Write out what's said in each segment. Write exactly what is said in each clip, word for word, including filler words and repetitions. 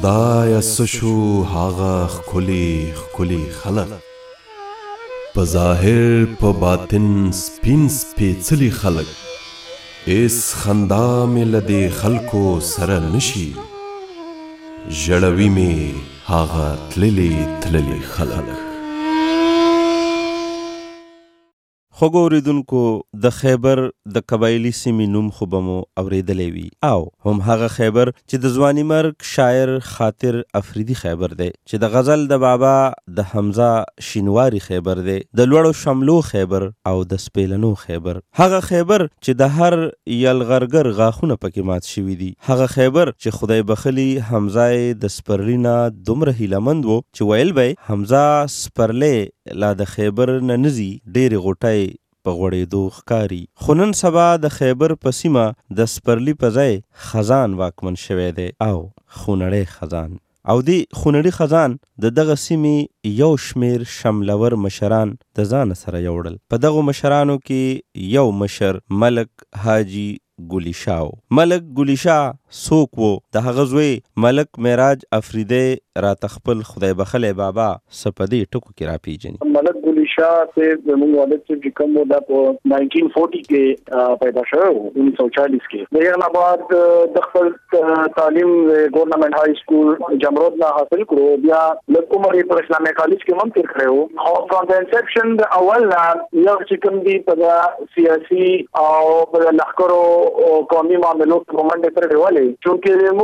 خدای سشو هاغه خکلی خکلی خلق په ظاهر په باطن سپین سپیڅلي خلق اس خندا مې له دې خلکو سره نشي ژړوي مې هاغه تللي تللي خلق. خوږو اوریدونکو د خیبر د قبایلي سیمې نوم خو به مو اورېدلی وي او هم هغه خیبر چې د ځواني مرګ شاعر خاطر افریدي خیبر دی چې د غزل د بابا د حمزه شینواري خیبر دی د لوړو شملو خیبر او د سپیلنو خیبر هغه خیبر چې د هر یلغرګر غاښونه پکې مات شوي دي هغه خیبر چې خدای بخلي حمزه د سپرلي نه دومره هیلهمند و چې ویل به حمزه سپرلی لا د خیبر نه نزي ډېرې غوټۍ په غوړېدو ښکاري خو نن سبا د خیبر په سیمه د سپرلي په ځای خزان واکمن شوی دی او خونړی خزان او دی خونړي خزان د دغه سیمې یو شمیر شملور مشران د ځان سره یوړل په دغو مشرانو کې یو مشر ملک حاجي ګلی شاه ملک ګلی شاه څوک و د هغه زوی ملک معراج افریدی راته خپل خدای بخلی بابا څه په دې ټکو کې راپېژني. ملک ګلی شاه صاحب زموږ والد صاحب چې کوم و دا په نائنٹین فورٹی کې پیدا شوی و انیس سو چالیس کې د هغه نه بعد د خپل تعلیم ګورنمنټ های سکول جمرود نه حاصل کړو بیا لږ عمر یې پر اسلامي کالج کې هم تېر کړی و او فرام د انسپشن د اول نه یو چې کوم دي په سیاسي او په لښکرو او قومي معاملو کې منډې ترړې ولې چونکې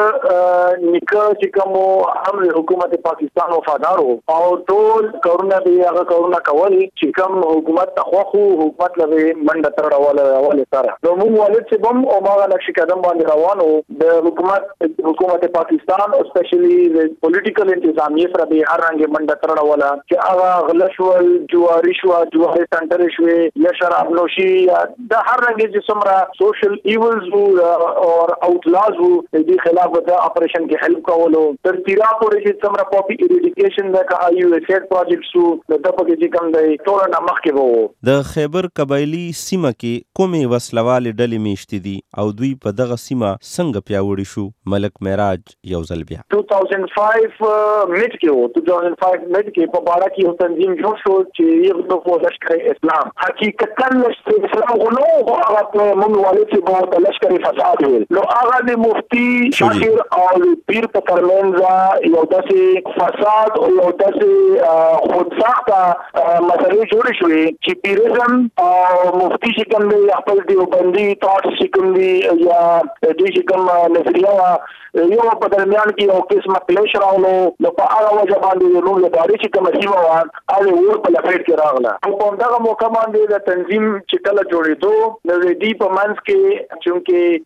موږ نیکه چې کوم هم حکومت پاکستان وفادار وو او ټول کارونه به هغه کارونه کول چې کوم حکومت ته خوښ وو حکومت له منډه ترړول ولې سره نو موږ والد چې بم او ما نقش قدم باندې روان وو د حکومت حکومت پاکستان او سپیشلی د پولیټیکل انتظامیه سره به هر رنګ منډه ترړول چې هغه غلشول جواری شو جواری سنټر شوې یا شراب نوشي د هر رنګ چې څومره سوشل ایولز او اوټلاز وو د خلاف د اپریشن کې هیلپ کولو تر تیرا پورې چې څومره پاپي ایریډیکیشن د کا یو اس ایډ پروجیکټس وو د دغه چې کوم دی ټول نه مخکې وو. د خیبر قبایلی سیمه کې کومې وسلوالې ډلې میشتې دي او دوی په دغه سیمه څنګه پیاوړي شو ملک معراج یو ځل بیا two thousand five میډ کې وو two thousand five میډ کې په باړه کې یو تنظیم جوړ شو چې یو د لشکر اسلام حقیقتا لشکر اسلام غنو هغه موږ والد چې په لشکر فساد ویل نو هغه د مفتی شاکر او پیر په ترمنځ یو داسې فساد او یو داسې خودساخته مسلې جوړې شوې چې پیرزم او مفتی چې کوم دی خپل دیوبندي ټاټس چې کوم دی یا دې چې کوم نظریه یو په درمیان کې یو قسمه کلیش راغلو نو په هغه وجه باندې نو له داري چې کوم سیمه وه هغه ور په لپیټ کې راغله او په همدغه موقع باندې د تنظیم چې کله جوړېدو نو د دې په منځ کې چونکې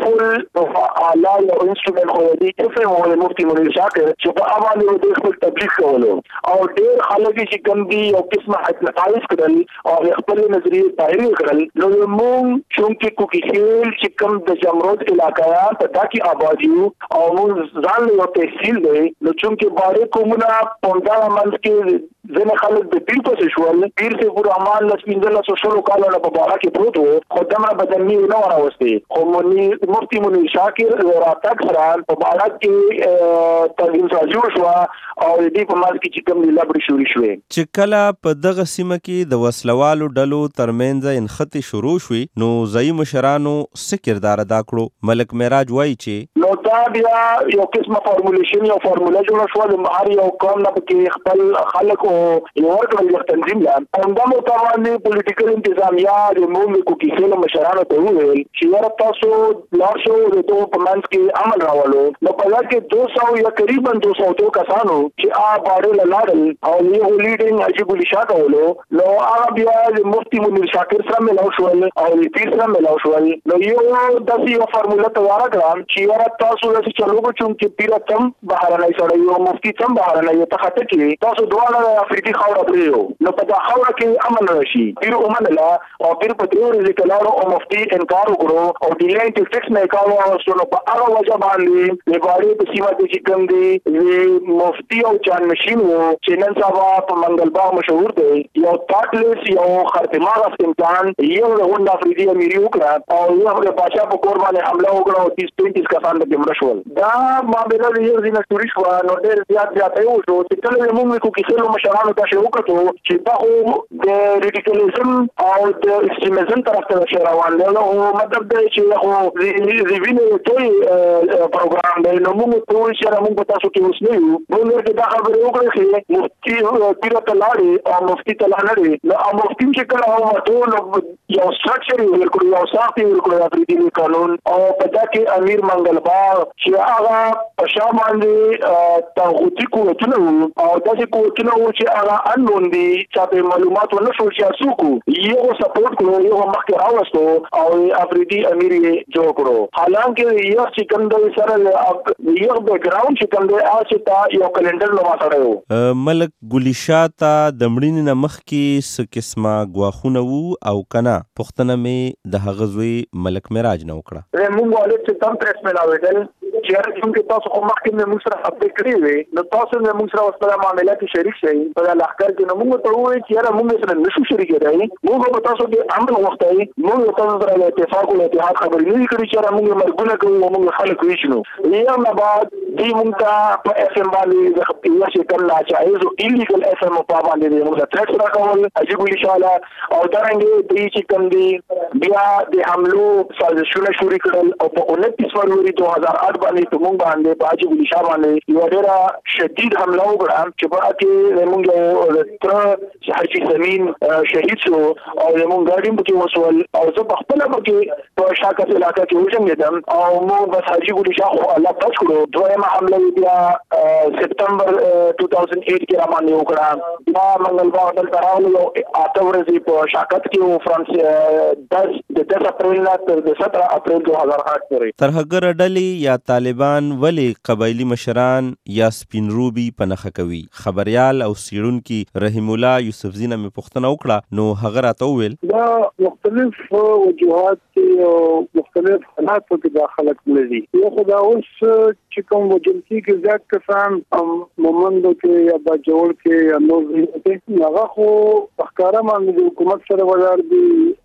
پاورفول اعلی یو انسټرومنټ خو دی اف ام او مفتی منیر شاکر چې په هغه باندې د خپل تبلیغ کولو او ډېر خلک چې کوم دي یو قسمه هیپنوټایز کړل او خپل نظریه ظاهري کړل نو موږ چونکې کوکي خیل چې کوم د جمرود علاقه په تاکي آبادی او موږ ځان له تحصیل دی نو چونکې باندې کومه پوندا منځ کې ځنه خلک د پیر په شوال پیر سے ګور امان لاس پینځل سو شلو کالو نه په بارا کې پروت وو خو دمر بدني نه راوستي خو مفتی منیر شاکر راتک سره په بارا کې تنظیم جوړ شو او دې په مال کې چې کوم لبړ شوري شوې چې کله په دغه سیمه کې د وسلوالو ډلو ترمنځ انختی شروع شوي نو ځای مشرانو څه کردار ادا کړو ملک معراج وایي چې نو دا بیا یو قسمه فارمولیشن یو فارموله جوړه شو د هر یو قوم نه کې خپل خلک او یو ورکړل د تنظیم لا همدا متوازی پولیټیکل انتظامیه د موږ کو کیسه مشرانو ته وویل چې ور تاسو لاشو د دوه په منځ کې عمل راولو نو په لکه کې دو سو یا تقریبا دو سو تو کسانو چې آ باندې لاړل او یو لیډینګ حاجي ګلی شاه کولو نو هغه بیا د مفتی منیر شاکر سره ملاو شول او د پیر سره ملاو شول نو یو داسې یو فارموله تیار کړم چې ور تاسو د چلوګو چې پیر تم بهر نه سړی او مفتی تم بهر نه یو تخته کې تاسو دواړه افریدي خاور پریو نو په دا خاور کې امن راشي پیر اومن لا او پیر په دې ورځ کې لاړو او مفتی انکار وکړو او د لین ټیکټس نه کاوه او شنو په هغه وجه باندې لباري په سیمه کې کوم دی مفتی او جان مشین وو چې نن سبا په منګل باغ مشهور دی یو تاټلیس یو خرطما غستمتان یو د غونډ افریدي امیر وکړه او یو د پاچا په کور باندې حمله وکړه او تیس پینتیس کسان د مړه شول. دا معامله د یو ځینې ستوري شوه نو ډېر زیات زیات یې وشو چې کله یې موږ کو کیسې مشرانو ته شی وکړو چې دا خو د ریډیکلزم او د ایکستریمزم طرف ته شی روان دی نو مطلب دی چې خو د وینې توی پروګرام دی نو موږ ټول چې موږ په تاسو کې اوس نه یو موږ دا خبرې وکړې چې مفتي پیر ته لاړې او مفتي ته لاړې نو مفتي چې کله هغه ټول یو سټرکچر یې ورکړو یو ساخت یې ورکړو د افریدي قانون او په دا کې امیر منګلبار چې هغه په شا باندې طاغوتي قوتونه او داسې قوتونه وو چې هغه انون دي چې په معلومات ونه شو چې څوک یو سپورټ کړو یو مخکې راوستو او افریدي امیر یې جوړ کړو. حالانکه یو چې کوم د سره یو بیک ګراوند چې کوم دی هغه چې تا یو کلندر نو سره وو. ملک ګلی شاه ته د مړینې نه مخکې څه قسمه ګواښونه وو او کنه پوښتنه مې د هغه زوی ملک معراج نه وکړه. موږ ولې چې تم پریس ملاوېدل چې هر څوم کې تاسو خو مخکې مې موږ سره خبرې کړې وې نو تاسو مې موږ سره اوس په معاملې کې شریک شئ په لښکر کې نو موږ ته ووایي چې یاره موږ سره نشو شریک کېدای موږ به تاسو کې امن غوښتی موږ تاسو سره اتفاق او اتحاد خبرې نه کړې چې یاره موږ مرګونه کوو او موږ خلک ویشنو. یو نه بعد دې موږ ته په اف ام باندې د خپل شکل ناجایز او ایلیګل اف ام په باندې موږ ته ترس راکول عجیب انشاءالله او درنګ دې چې کوم دی بیا د حملو سازشونه شروع کړل او په انتیس فروری دو هزار آٹھ باندې په موږ باندې په عجیب انشاء باندې یو ډېره شدید حمله وکړه چې په کې موږ تر حاجی زمین شهید شو او موږ ګاډي په کې وسول او زه په خپل کې په شاکت علاقې کې وژنېدم او موږ بس حاجی انشاء خو الله بچ کړو. دویمه حمله بیا سپتمبر دو هزار آٹھ کې را باندې وکړه. دا منګلبار دلته راغلو یو اته ورځې په شاکت کې و فرانس دس د دس اپریل نه تر د ستره اپریل دو هزار آٹھ پورې. ترهګر ډلې یا طالبان ولې قبایلی مشران یا سپین روبي په نښه کوي؟ خبريال او څېړونکي رحیم الله یوسفزي نه مې پوښتنه وکړه نو هغه راته وویل دا مختلف وجوهات او مختلف حالات کې داخله کړي. یو خدا اوس چې کوم وجلتي کې زیات کسان مومندو کې یا باجوړ کې یا نور کې هغه خو ښکارا باندې د حکومت سره ولاړ دي.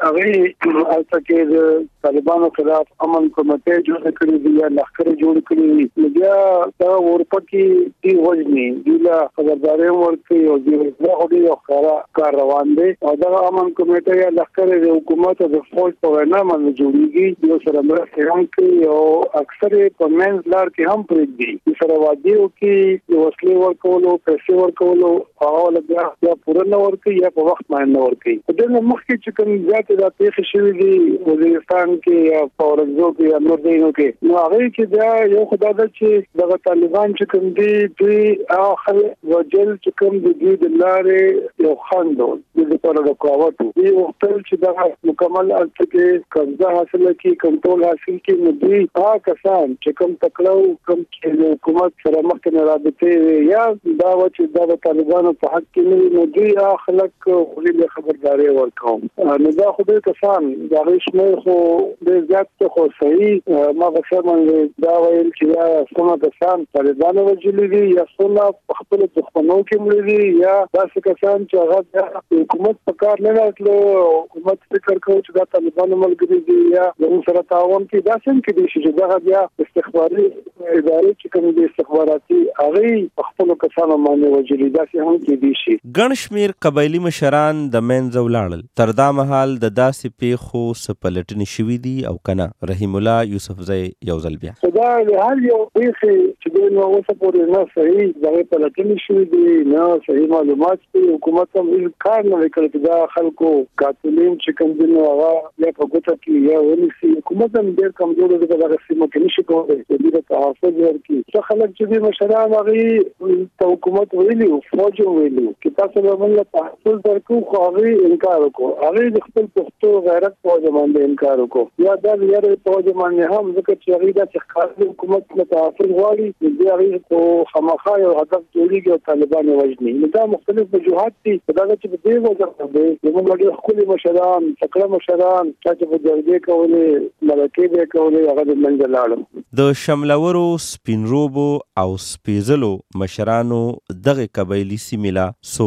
هغه البته کې د طالبانو خلاف امن کمیټه جوړ کړې دي یا لښکر جوړ کړی دي. بیا دا ورپکې دی وژني دی لا خبرداري ورکړي او دی دا هډي یو ښکارا کار روان دي او دا امن کمیټه یا لښکر د حکومت د فوج په وینا باندې جوړیږي یو سره مرسته هم کوي او اکثر په منځ لار کې هم پرېږدي سره وادیو کې یو وسلې ورکولو پیسې ورکولو او لږه یا پوره نه ورکړي یا په وخت باندې نه ورکړي. په دې مخکې چې کوم ذات د پیښې شوې دي وزیرستان کې یا پاورزو کې یا نور ځایونو کې نو هغه کې دا یو خدای دا چې دغه طالبان چې کوم دي دوی اخر وجل چې کوم دي د لارې یو خندو د لپاره د قوت دی وخت چې دا مکمل الته قبضه حاصل کی کنټرول حاصل کی نو دوی هغه کسان چې کوم تکړو کوم چې حکومت سره مخکې رابطه یا دا و چې دا طالبانو په حق کې نه نو دوی خلک ولې خبرداري ورکوم نو دا خو دې کسان دا رښتینی خو د زیات خو صحیح ما غوښتل باندې دا ویل چې یا څنګه کسان طالبانو وجلي دي یا څنګه خپل دښمنو کې مړي دي یا داسې کسان چې هغه حکومت په کار نه راتلو حکومت فکر کوي چې دا طالبانو ملګري دي یا موږ سره تعاون کوي دا څنګه کې دي چې دا بیا استخباري ادارې چې کوم دي استخباراتي هغه خپل کسانو باندې وجلي دا څنګه هم کې دي شي. ګڼ شمېر قبایلي مشران د منځه ولاړل. تر دا مهال د داسې پیښو څه پلټنې شوي دي او کنه؟ رحیم الله یوسفزی یو ځل بیا دا هر یو پیښې چې دوی نو اوسه پورې نه صحیح دغه پلټنې شوي دي نه صحیح معلومات دي. حکومت هم هیڅ کار نه وکړي چې دا خلکو قاتلین چې کوم دي نو هغه یا په ګوته کې یا ونیسي. حکومت هم ډېر کمزور دی دغه سیمه کې نشي کولی چې دې ته تحفظ ورکړي. څه خلک چې دي مشران هغه ته حکومت ویلي او فوج ویلي چې تاسو به موږ تحفظ درکړو خو هغه انکار وکړو. هغه د خپل پښتو غیرت فوج باندې انکار وکړو یا دا یې فوج باندې هم ځکه چې هغه د ښکاري حکومت له تحفظ غواړي چې هغه کو خامخا یو هدف جوړیږي او طالبان وژني. نو دا مختلف وجوهات دي دا چې په دې وجه باندې موږ ډېر خپل مشران تکړه مشران چې په جرګې کولې ملکې به کولې هغه د منځ لاړل. د شملورو سپین روبو او سپیزلو مشرانو دغه قبایلی سیمه لا څوک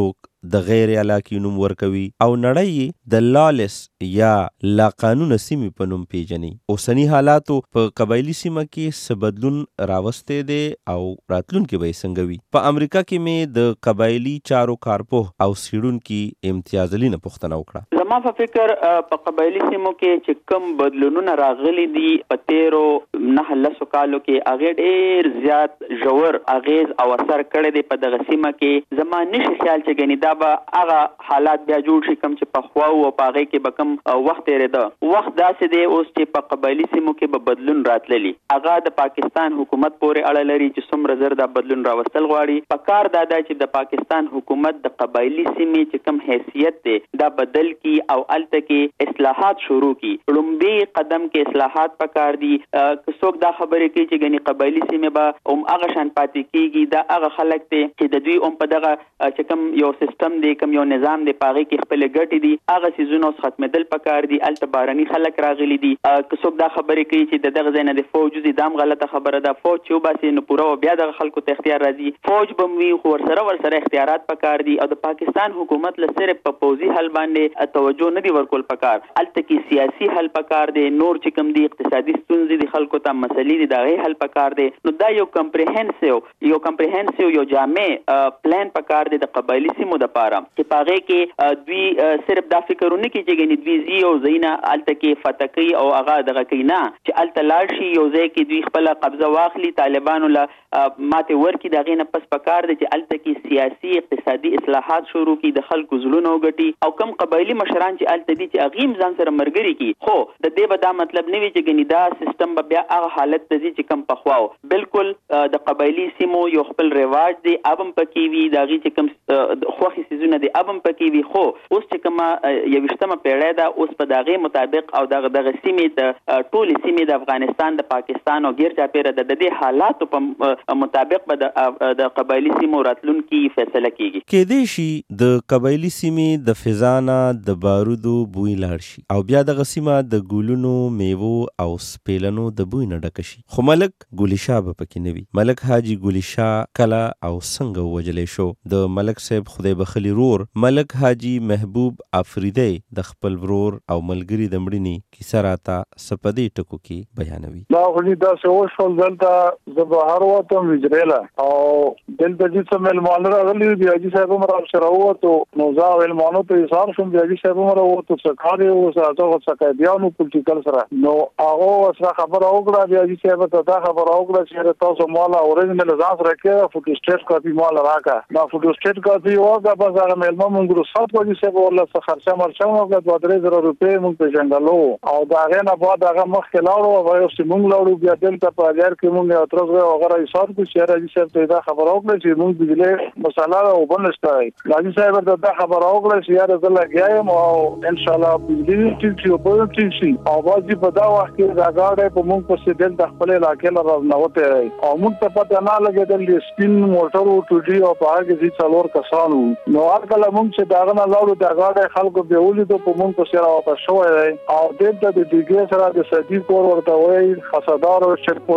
د غیر علاقي نوم ورکوي او نړۍ د لالس یا لا قانونه سیمې په نوم پیژني. اوسني حالاتو په قبایلي سیمه کې څه بدلون راوستی دی او راتلونکی به یې څنګه وي؟ په امریکا کې مې د قبایلي چارو کارپوه او څېړونکي امتیاز علي نه پوښتنه وکړه. زما په فکر په قبایلي سیمو کې چې کوم بدلونونه راغلي دي په تیرو نهه لسو کالو کې هغې ډېر زیات ژور اغیز او اثر کړی دی په دغه سیمه کې. زما نشي خیال چې ګنې دا به هغه حالات بیا جوړ شي کوم چې پخوا و او په هغې کې به کوم وخت تېرېده. وخت داسې دی اوس چې په قبایلي سیمو کې به بدلون راتللی. هغه د پاکستان حکومت پورې اړه لري چې څومره زر دا بدلون راوستل غواړي. په کار دا ده چې د پاکستان حکومت د قبایلي سیمې چې کوم حیثیت دی دا بدل کی او الته کې اصلاحات شروع کی. لومبي قدم کې اصلاحات پکار دي. که څوک دا خبرې کوي چې ګنې قبایلي سیمې به هم هغه شان پاتې کېږي، دا هغه خلک دی چې د دوی هم په دغه چې کوم یو سیستم دی کوم یو نظام دی په هغې کې خپلې ګټې دي هغه څیزونه اوس ختمېدل پکار دي. هلته بهرني خلک راغلي دي. که څوک دا خبرې کوي چې د دغه ځای نه د فوج وځي دا هم غلطه خبره ده. فوج چې وباسي نو پوره بیا دغه خلکو ته اختیار راځي. فوج به هم وي خو ورسره ورسره اختیارات پکار دي او د پاکستان حکومت له صرف په پوځي حل باندې توجه نه دی ورکول پکار. هلته کې سیاسي حل پکار دی. نور چې کوم دي اقتصادي ستونزې دي خلکو ته مسلې دي د هغې حل پکار دی. نو دا یو کمپریهنسیو یو کمپریهنسیو یو جامع پلان پکار دی د قبایلي سیمو دپاره چې په هغې کې دوی صرف دا فکر ونه کړي چې ګنې دوی ځي یو ځای نه هلته کې فتح کوي او هغه دغه کوي، نه چې هلته لاړ شي یو ځای کې دوی خپله قبضه واخلي طالبانو له ماتې ورکړي. د هغې نه پس پکار دی چې هلته کې سیاسي اقتصادي اصلاحات شروع کړي، د خلکو زړونه وګټي او کم قبایلي مشران چې هلته دي چې هغې هم ځان سره ملګري کړي. خو د دې به دا مطلب نه وي چې ګنې دا سیستم به بیا هغه حالت ته ځي چې کم پخوا و. بلکل د قبایلي سیمو یو خپل رواج دی، اب هم پکې وي، د هغې چې کوم خوښې څیزونه دي اب هم پکې وي. خو اوس چې کومه یویشتمه پیړۍ ده اوس په د هغې مطابق او دغه دغه سیمې د ټولې سیمې د افغانستان د پاکستان او ګیر چاپېره د د دې حالاتو په مطابق به د قبایلي سیمو راتلونکي فیصله کېږي. کېدای شي د قبایلي سیمې د فضا نه د بارودو بوی لاړ شي او بیا دغه سیمه د ګلونو، میوو او سپیلنو د بوی نه ډکه شي. خو ملک ګلي شاه به پکې نه وي. ملک حاجي ګلي شاه کله او څنګه ووژلی شو؟ د ملک صاحب خدای بخلي رور ملک حاجي محبوب افریدی د خپل ورور او ملګري د مړینې کیسه راته څه په دې ټکو کې بیانوي. دا خو داسې وشول دلته زه بهر ووتم وجرېله او دلته چې څه مېلمانه راغلي دي حاجي صاحب هم راسره ووتو نو زه مېلمانو ته حساب شوم. د حاجي صاحب هم راووتو څه کار یې اوس هغه څه قیدیانو پولیټیکل سره نو هغه ورسره خبره وکړه. د حاجي صاحب ته دا خبره وکړه چې تاسو ماله اورېجنل ځان سره کړه فوټوسټیټ کاپي ماله راکړه. دا فوټوسټیټ کاپي وکړه بس هغه مېلمه مونږ رخصت حاجي صاحب ورله څه خرچه مرچه وکړه دوه درې زره روپۍ مونږ پېژندلو او د هغې نه بعد هغه مخکې لاړو او اوس چې مونږ لاړو بیا دلته په اجار کې مونږ یو ترڅ هغه حساب کړو چې حاجي صاحب ته دا خبره وکړه چې مونږ بجلې مسله ده اوبه نشته. حاجي صاحب ته دا خبره وکړه چې یاره زه لګیا یم او انشاءالله بجلي ټیک شي اوبه هم ټیک شي او بعضې په دا وخت کې دا ګاډی په مونږ پسې دلته خپلې علاقې له راننوتی دی او مونږ ته پته نه لګېدل د سپین موټر و ټوټي او په هغه کې ځي څلور کسان وو. نو هر کله مونږ چې د هغه نه لاړو دا ګاډی خلکو بیا ولیدو په مونږ پسې راواپس شوی دی او دلته د دیګې سره د صدي کور ورته وایي خسادار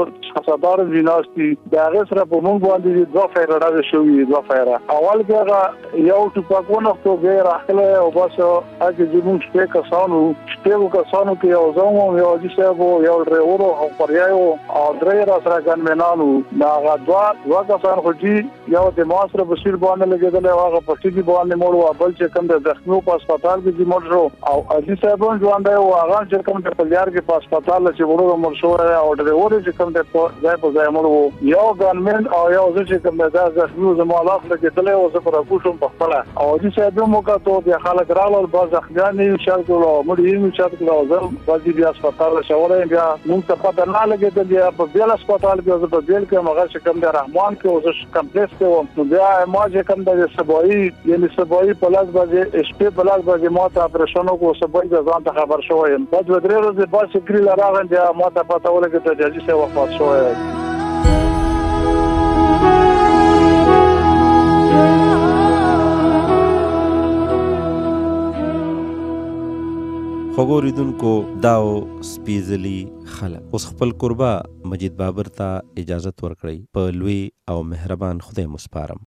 خسادار ځیناستي د هغې سره په مونږ باندې دوه فیره ډزې شوي دوه فیره. اول کې هغه یو ټوپک ونښتو بیا یې راښکلی او بس هغه کې چې مونږ شپې کسان وو شپږو کسانو کې یو زه وم یو حاجي صاحب و یو ډریور او پریای و او درې راسره ګنمنان وو. د هغه دوه دوه کسان خو چې یو د ما سره په سیر باندې لګېدلی او هغه په ټیکي باندې مړ و بل چې کوم د زخمي و په هسپتال کې چې مړ شو او حاجي صاحب هم ژوندی و هغه چې کوم د پلیار کې په هسپتال چې وړو مړ شوی او ډریور چې کوم د ځای په ځای مړ و یو ګنمن او یو زه چې کوم د زخمي و زما لاس لګېدلی و زه په راکوټ شوم په خپله او حاجي صاحب هم وکتو بیا خلک راغلل بعض زخمیان یې چت کړل او مړي یې چت کړل او زه بعضې بیا هسپتال شولی بیا مونږ ته پته نه لګېدل بیا په بېل هسپتال کې زه په بېل کې یم هغه چې کوم دی رحمان کې و زه کمپلیکس کې وم نو بیا ما چې کوم دی سبایي یعنې سبایي په لس بجې شپې په لس بجې ما ته اپریشن وکړو سبایي زه ځان ته خبر شوی یم بعد دوه درې ورځې بعد چې ګریله راغلم بیا ما ته پته ولګېده چې حاجي صاحب وفات شوی دی. خوږو اوریدونکو دا و سپېڅلي خلک. اوس خپل کوربه مجید بابر ته اجازت ورکړئ. په لوی او مهربان خدای مو سپارم.